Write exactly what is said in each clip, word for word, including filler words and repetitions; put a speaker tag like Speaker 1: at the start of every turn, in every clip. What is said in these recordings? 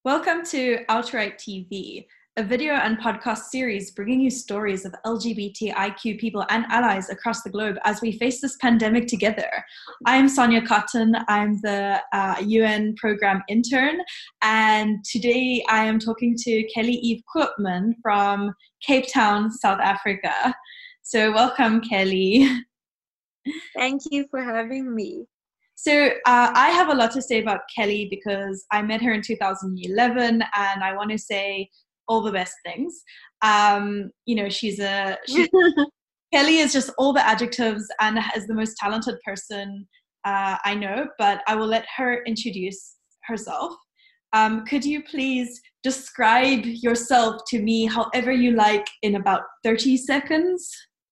Speaker 1: Welcome to Outright T V, a video and podcast series bringing you stories of L G B T I Q people and allies across the globe as we face this pandemic together. I'm Sonia Cotton. I'm the uh, U N program intern, and today I am talking to Kelly Eve Koopman from Cape Town, South Africa. So welcome, Kelly.
Speaker 2: Thank you for having me.
Speaker 1: So uh, I have a lot to say about Kelly because I met her in two thousand eleven, and I want to say all the best things. Um, you know, she's a she's, Kelly is just all the adjectives and is the most talented person uh, I know. But I will let her introduce herself. Um, could you please describe yourself to me, however you like, in about thirty seconds?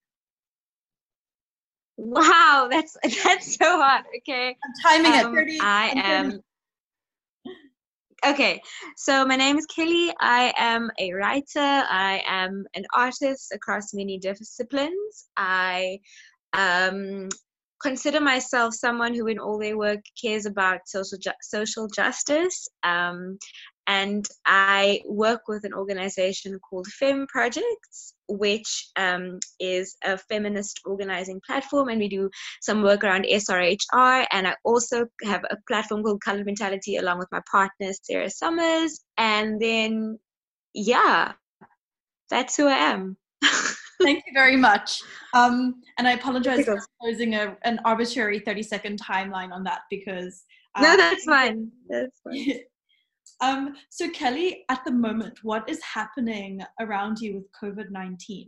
Speaker 2: Wow, that's that's so hard. Okay,
Speaker 1: I'm timing
Speaker 2: um,
Speaker 1: it. thirty.
Speaker 2: I am. Okay, so my name is Kelly. I am a writer. I am an artist across many disciplines. I um, consider myself someone who, in all their work, cares about social ju- social justice. Um, and I work with an organization called Fem Projects, which um, is a feminist organizing platform, and we do some work around S R H R. And I also have a platform called Colored Mentality, along with my partner Sarah Summers. And then, yeah, that's who I am.
Speaker 1: Thank you very much. Um, and I apologize for imposing a, an arbitrary thirty second timeline on that because...
Speaker 2: Uh, no, that's fine. That's fine.
Speaker 1: um, so Kelly, at the moment, what is happening around you with COVID nineteen?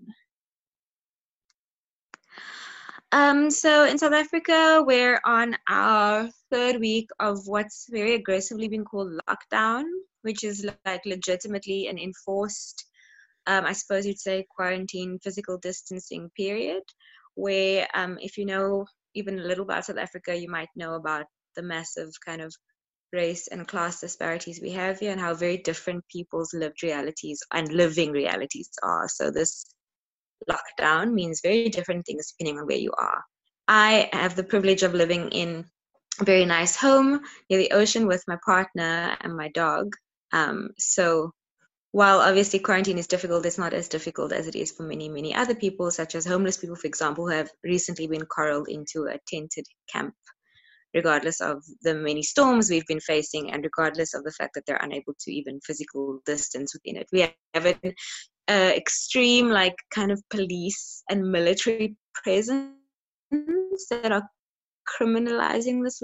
Speaker 2: Um, so in South Africa, we're on our third week of what's very aggressively been called lockdown, which is like legitimately an enforced Um, I suppose you'd say quarantine, physical distancing period, where um, if you know even a little about South Africa, you might know about the massive kind of race and class disparities we have here and how very different people's lived realities and living realities are. So this lockdown means very different things depending on where you are. I have the privilege of living in a very nice home near the ocean with my partner and my dog. Um, so While obviously quarantine is difficult, it's not as difficult as it is for many, many other people, such as homeless people, for example, who have recently been corralled into a tented camp, regardless of the many storms we've been facing and regardless of the fact that they're unable to even physical distance within it. We have an uh, extreme, like, kind of police and military presence that are criminalizing this.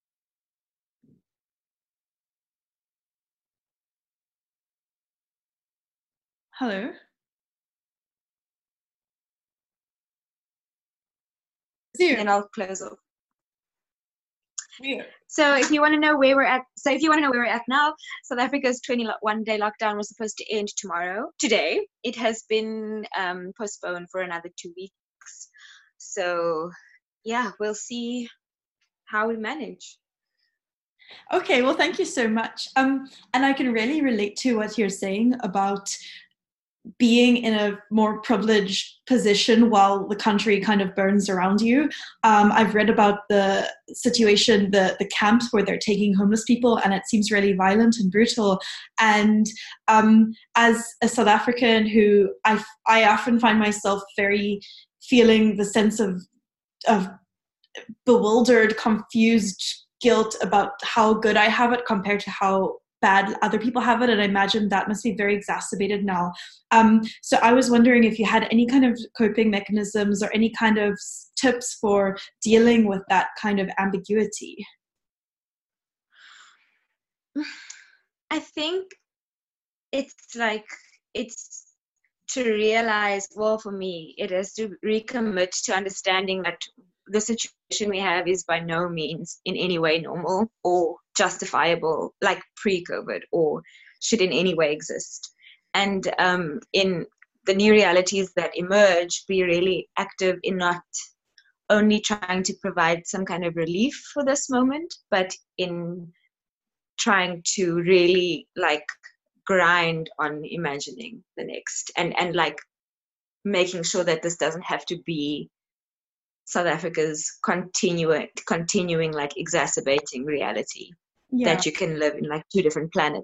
Speaker 1: Hello?
Speaker 2: Zoom. And I'll close off.
Speaker 1: Yeah.
Speaker 2: So if you want to know where we're at, so if you want to know where we're at now, South Africa's twenty-one day lockdown was supposed to end tomorrow. Today, it has been um, postponed for another two weeks. So yeah, we'll see how we manage.
Speaker 1: Okay, well, thank you so much. Um, and I can really relate to what you're saying about being in a more privileged position while the country kind of burns around you. Um, I've read about the situation, the, the camps where they're taking homeless people, and it seems really violent and brutal. And um, as a South African who I, I often find myself very feeling the sense of, of bewildered, confused guilt about how good I have it compared to how bad other people have it, and I imagine that must be very exacerbated now. Um, so I was wondering if you had any kind of coping mechanisms or any kind of tips for dealing with that kind of ambiguity.
Speaker 2: I think it's like, it's to realize, well, for me, it is to recommit to understanding that the situation we have is by no means in any way normal or justifiable, like pre-COVID, or should in any way exist. And um, in the new realities that emerge, be really active in not only trying to provide some kind of relief for this moment, but in trying to really like grind on imagining the next and, and like making sure that this doesn't have to be South Africa's continuing, continuing like exacerbating reality. Yeah. That you can live in like two different planets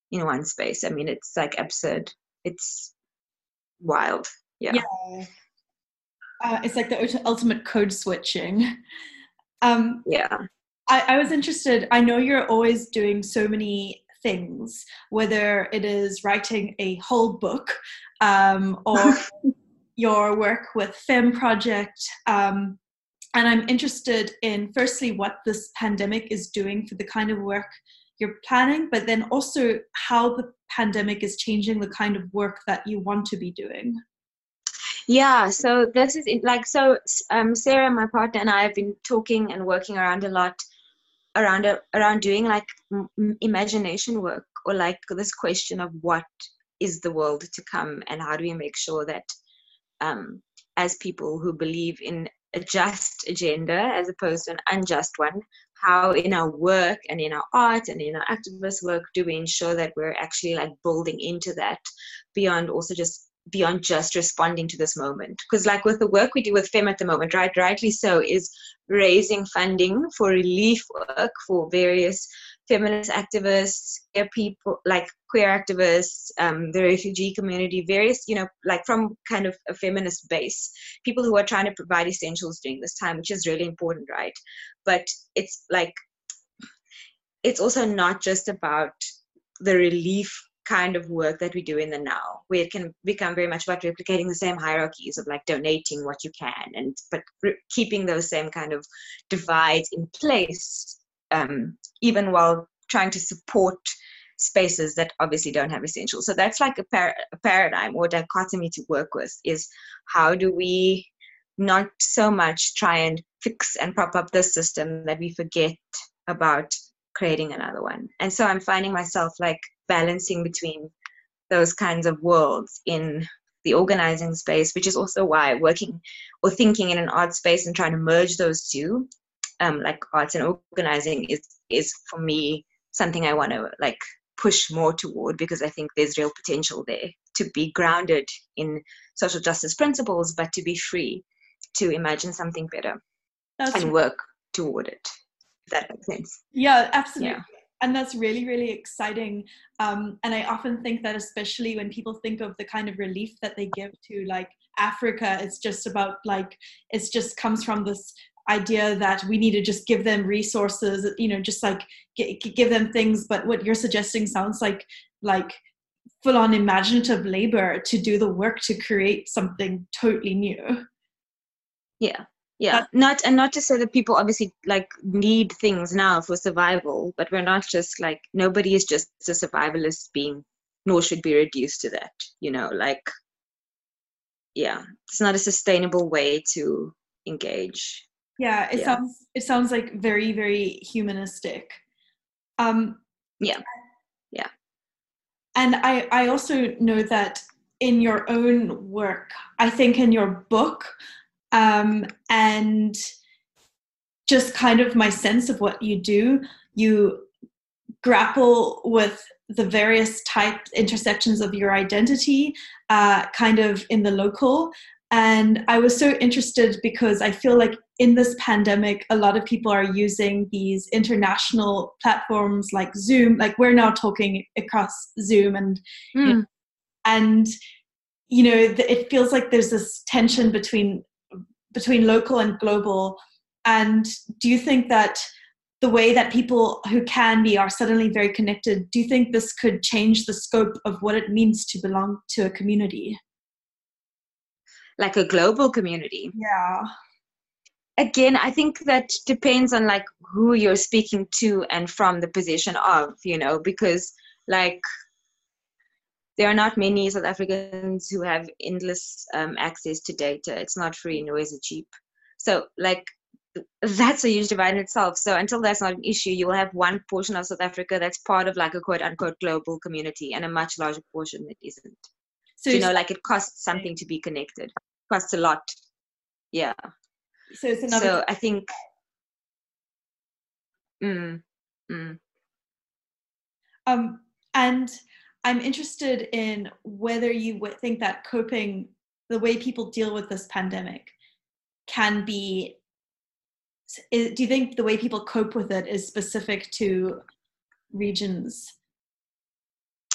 Speaker 2: in one space. I mean, it's like absurd. It's wild. Yeah.
Speaker 1: Yeah. Uh, it's like the ult- ultimate code switching. Um,
Speaker 2: Yeah.
Speaker 1: I, I was interested, I know you're always doing so many things, whether it is writing a whole book um, or your work with Fem Project. Um, and I'm interested in, firstly, what this pandemic is doing for the kind of work you're planning, but then also how the pandemic is changing the kind of work that you want to be doing.
Speaker 2: Yeah, so this is it, like so um Sarah, my partner, and I have been talking and working around a lot around a, around doing like m- imagination work, or like this question of what is the world to come, and how do we make sure that um as people who believe in a just agenda as opposed to an unjust one, how in our work and in our art and in our activist work do we ensure that we're actually like building into that beyond also just beyond just responding to this moment. Because like with the work we do with Fem at the moment, right, rightly so, is raising funding for relief work for various feminist activists, queer people, like queer activists, um, the refugee community, various, you know, like from kind of a feminist base, people who are trying to provide essentials during this time, which is really important, right? But it's like, it's also not just about the relief kind of work that we do in the now, where it can become very much about replicating the same hierarchies of like donating what you can, and but re- keeping those same kind of divides in place, um, even while trying to support spaces that obviously don't have essentials. So that's like a, par- a paradigm or dichotomy to work with, is how do we not so much try and fix and prop up this system that we forget about creating another one. And so I'm finding myself like balancing between those kinds of worlds in the organizing space, which is also why working or thinking in an art space and trying to merge those two, um, like arts and organizing, is is for me something I want to like push more toward, because I think there's real potential there to be grounded in social justice principles, but to be free to imagine something better
Speaker 1: That's
Speaker 2: and work toward it. If that makes sense.
Speaker 1: Yeah, absolutely.
Speaker 2: Yeah.
Speaker 1: And that's really, really exciting. Um, and I often think that, especially when people think of the kind of relief that they give to like Africa, it's just about like, it's just comes from this idea that we need to just give them resources, you know, just like g- give them things. But what you're suggesting sounds like, like full on imaginative labor to do the work to create something totally new.
Speaker 2: Yeah. Yeah.
Speaker 1: That,
Speaker 2: Not, and not to say that people obviously like need things now for survival, but we're not just like, nobody is just a survivalist being, nor should be reduced to that, you know, like, yeah, it's not a sustainable way to engage.
Speaker 1: yeah, it
Speaker 2: Yeah.
Speaker 1: sounds it sounds like very, very humanistic. Um,
Speaker 2: Yeah. Yeah.
Speaker 1: And I, I also know that in your own work, I think in your book, um, and just kind of my sense of what you do, you grapple with the various type intersections of your identity, uh, kind of in the local. And I was so interested because I feel like in this pandemic, a lot of people are using these international platforms like Zoom. Like we're now talking across Zoom, and you know,
Speaker 2: Mm.
Speaker 1: and you know, it feels like there's this tension between between local and global. And do you think that the way that people who can be are suddenly very connected, do you think this could change the scope of what it means to belong to a community?
Speaker 2: Like a global community.
Speaker 1: Yeah.
Speaker 2: Again, I think that depends on like who you're speaking to and from the position of, you know, because like there are not many South Africans who have endless um, access to data. It's not free, nor is it cheap. So like that's a huge divide in itself. So until that's not an issue, you will have one portion of South Africa that's part of like a quote unquote global community, and a much larger portion that isn't.
Speaker 1: So
Speaker 2: Do you
Speaker 1: it's,
Speaker 2: know, like it costs something to be connected. It costs a lot. Yeah.
Speaker 1: so it's another.
Speaker 2: So I think, mm, mm.
Speaker 1: Um, and I'm interested in whether you would think that coping, the way people deal with this pandemic, can be. Is, do you think the way people cope with it is specific to regions?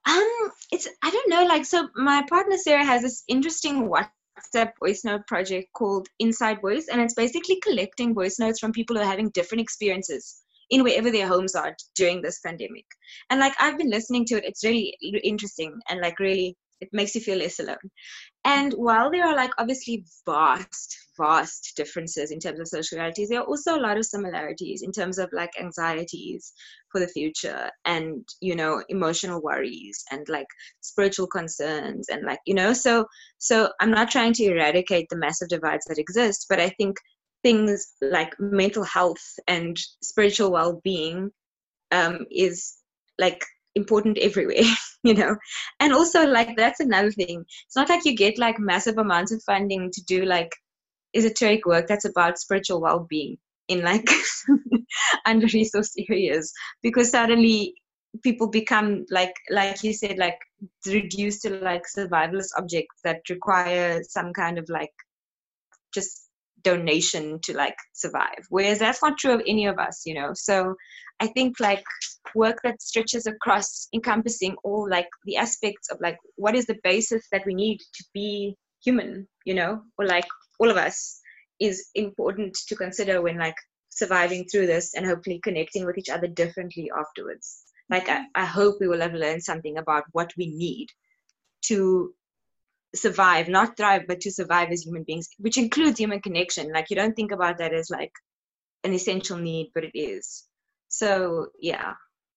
Speaker 2: Um, it's I don't know, like so my partner Sarah has this interesting WhatsApp voice note project called Inside Voice, and it's basically collecting voice notes from people who are having different experiences in wherever their homes are during this pandemic. And like I've been listening to it, it's really interesting and like really it makes you feel less alone. And while there are like obviously vast, vast differences in terms of social realities, there are also a lot of similarities in terms of like anxieties for the future and, you know, emotional worries and like spiritual concerns and like, you know, so, so I'm not trying to eradicate the massive divides that exist, but I think things like mental health and spiritual well-being um, is like important everywhere, you know. And also like that's another thing, it's not like you get like massive amounts of funding to do like esoteric work that's about spiritual well-being in like under-resourced areas, because suddenly people become like like you said, like reduced to like survivalist objects that require some kind of like just donation to like survive, whereas that's not true of any of us, you know. So I think like work that stretches across encompassing all like the aspects of like what is the basis that we need to be human, you know, or like all of us, is important to consider when like surviving through this and hopefully connecting with each other differently afterwards. Like I, I hope we will have learned something about what we need to survive, not thrive, but to survive as human beings, which includes human connection. Like you don't think about that as like an essential need, but it is. So yeah,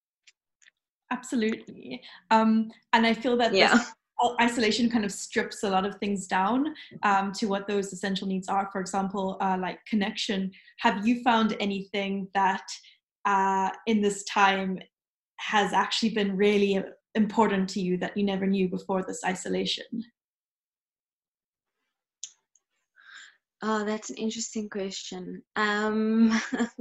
Speaker 1: absolutely. Um, and I feel that
Speaker 2: yeah.
Speaker 1: this isolation kind of strips a lot of things down um, to what those essential needs are. For example, uh, like connection. Have you found anything that uh, in this time has actually been really important to you that you never knew before this isolation?
Speaker 2: Oh, that's an interesting question. Um,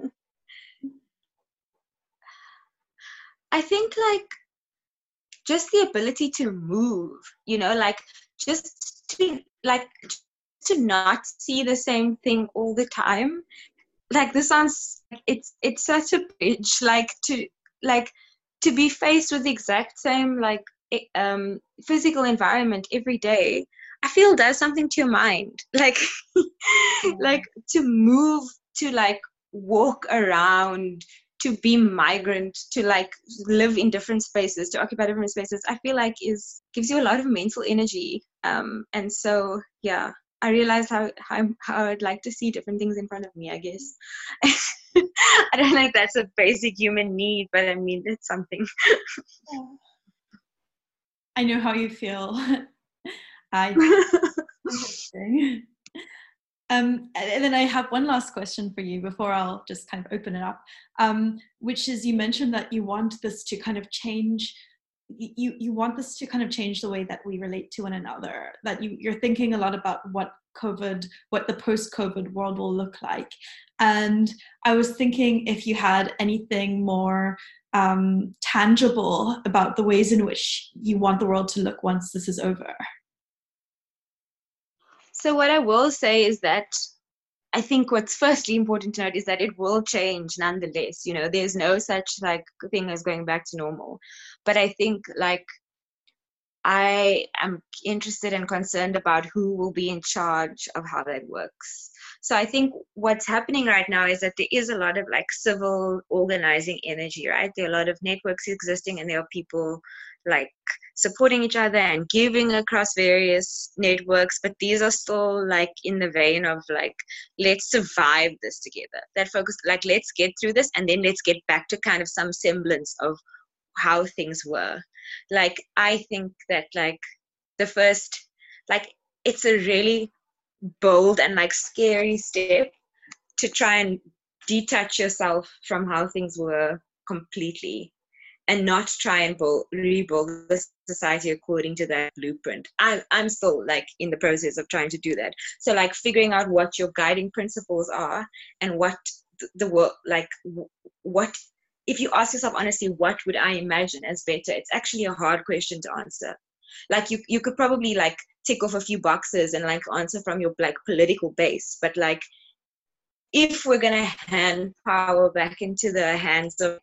Speaker 2: I think like just the ability to move, you know, like just to like to not see the same thing all the time. Like this sounds, it's it's such a bridge, like to like to be faced with the exact same like um physical environment every day, I feel does something to your mind. Like like to move, to like walk around, to be migrant, to like live in different spaces, to occupy different spaces, I feel like is gives you a lot of mental energy. Um and so yeah, I realized how, how how I'd like to see different things in front of me, I guess. I don't think that's a basic human need, but I mean, it's something.
Speaker 1: I know how you feel. I um, and then I have one last question for you before I'll just kind of open it up, um, which is you mentioned that you want this to kind of change you you want this to kind of change the way that we relate to one another, that you, you're thinking a lot about what COVID, what the post-COVID world will look like. And I was thinking if you had anything more um, tangible about the ways in which you want the world to look once this is over.
Speaker 2: So what I will say is that I think what's firstly important to note is that it will change nonetheless. You know, there's no such like thing as going back to normal. But I think like I am interested and concerned about who will be in charge of how that works. So I think what's happening right now is that there is a lot of like civil organizing energy, right? There are a lot of networks existing, and there are people like supporting each other and giving across various networks, but these are still like in the vein of like, let's survive this together. That focus, like, let's get through this and then let's get back to kind of some semblance of how things were. Like, I think that like the first, like, it's a really bold and like scary step to try and detach yourself from how things were completely, and not try and build, rebuild the society according to that blueprint. I'm, I'm still like in the process of trying to do that. So like figuring out what your guiding principles are and what the, the work, like what, if you ask yourself honestly, what would I imagine as better? It's actually a hard question to answer. Like you, you could probably like tick off a few boxes and like answer from your like political base. But like, if we're going to hand power back into the hands of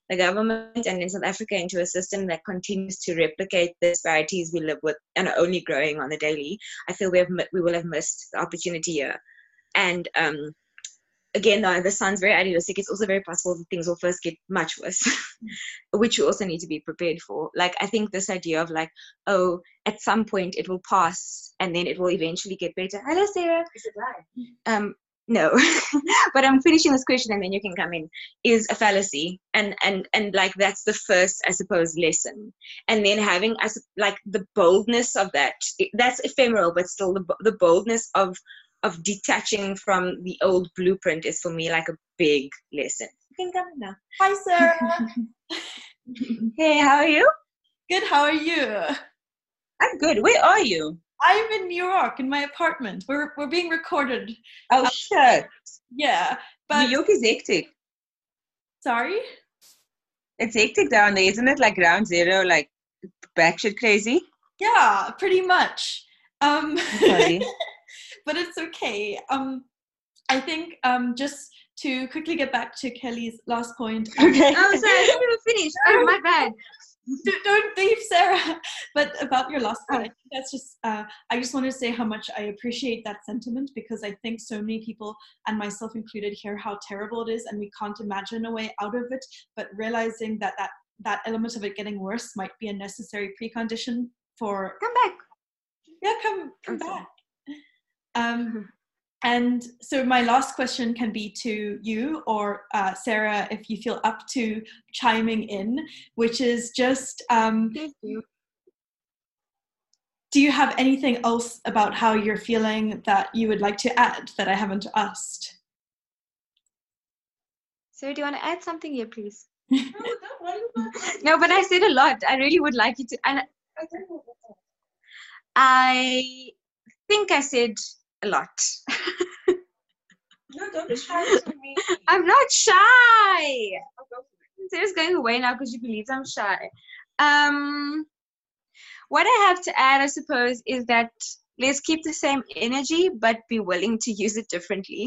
Speaker 2: the government and in South Africa into a system that continues to replicate the disparities we live with and are only growing on the daily, I feel we have we will have missed the opportunity here. And um, again, though, this sounds very idealistic. It's also very possible that things will first get much worse, which you also need to be prepared for. Like, I think this idea of like, oh, at some point it will pass and then it will eventually get better. Hello, Sarah.
Speaker 3: Is it right?
Speaker 2: Um, no, but I'm finishing this question and then you can come in, is a fallacy. And, and, and like, that's the first, I suppose, lesson. And then having, as like the boldness of that, that's ephemeral, but still the, the boldness of, of detaching from the old blueprint is for me like a big lesson. You can come in now.
Speaker 1: Hi, Sarah.
Speaker 2: Hey, how are you?
Speaker 1: Good, how are you?
Speaker 3: I'm good. Where are you?
Speaker 1: I'm in New York in my apartment. We're we're being recorded.
Speaker 3: Oh,
Speaker 1: um,
Speaker 3: shit.
Speaker 1: Yeah, but
Speaker 3: New York is hectic.
Speaker 1: sorry?
Speaker 3: It's hectic down there, isn't it? Like ground zero, like batshit crazy.
Speaker 1: Yeah, pretty much. Um,
Speaker 3: Sorry.
Speaker 1: but it's okay. Um, I think um, just to quickly get back to Kelly's last point. um,
Speaker 3: Okay.
Speaker 2: Oh, sorry, I didn't even finish. Oh, my bad.
Speaker 1: don't, don't leave, Sarah. But about your last point, I think that's just, uh, I just want to say how much I appreciate that sentiment, because I think so many people, and myself included, hear how terrible it is and we can't imagine a way out of it, but realizing that that, that element of it getting worse might be a necessary precondition for,
Speaker 2: Come back.
Speaker 1: yeah, come, come
Speaker 2: Okay.
Speaker 1: back. Um, and so my last question can be to you or uh, Sarah, if you feel up to chiming in, which is just, um,
Speaker 2: Thank you.
Speaker 1: do you have anything else about how you're feeling that you would like to add that I haven't asked?
Speaker 2: So do you want to add something here, please?
Speaker 3: No, don't worry about it.
Speaker 2: No, but I said a lot. I really would like you to. And
Speaker 3: I don't know what's up.
Speaker 2: I think I said a lot.
Speaker 3: No, don't be shy to me.
Speaker 2: I'm not shy. Sarah's going away now because she believes I'm shy. Um, what I have to add, I suppose, is that let's keep the same energy, but be willing to use it differently.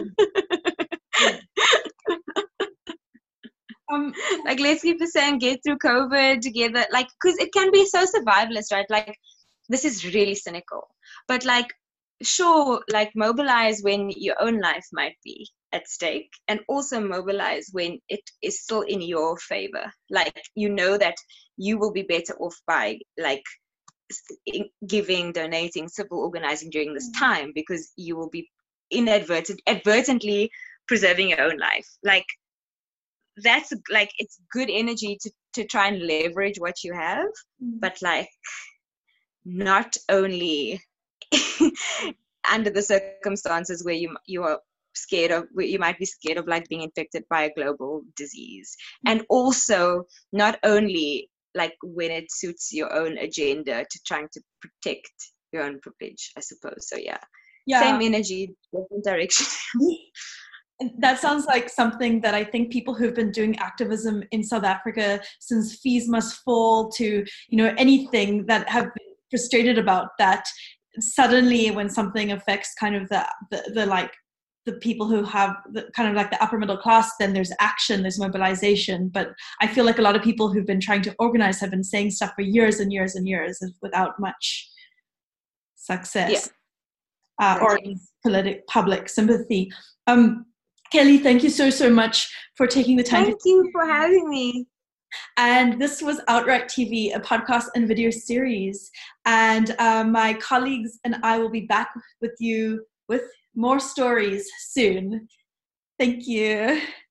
Speaker 1: Um,
Speaker 2: Like, let's keep the same, get through COVID together. Like, because it can be so survivalist, right? Like, this is really cynical. But, like, sure, like, mobilize when your own life might be at stake, and also mobilize when it is still in your favor. Like, you know that you will be better off by, like, giving, donating, civil organizing during this time, because you will be inadvertent, advertently preserving your own life. Like, that's like, it's good energy to, to try and leverage what you have,
Speaker 1: Mm.
Speaker 2: but like not only under the circumstances where you you are scared of, where you might be scared of like being infected by a global disease, and also not only like when it suits your own agenda to trying to protect your own privilege, I suppose. So yeah,
Speaker 1: yeah.
Speaker 2: same energy, different direction.
Speaker 1: That sounds like something that I think people who've been doing activism in South Africa since Fees Must Fall to, you know, anything, that have been frustrated about that. Suddenly when something affects kind of the, the, the like, the people who have the, kind of like the upper middle class, then there's action, there's mobilization. But I feel like a lot of people who've been trying to organize have been saying stuff for years and years and years without much success.
Speaker 2: Yeah.
Speaker 1: uh, or politi- public sympathy. Um, Kelly, thank you so, so much for taking the time.
Speaker 2: Thank
Speaker 1: to-
Speaker 2: you for having me.
Speaker 1: And this was Outright T V, a podcast and video series. And uh, my colleagues and I will be back with you with more stories soon. Thank you.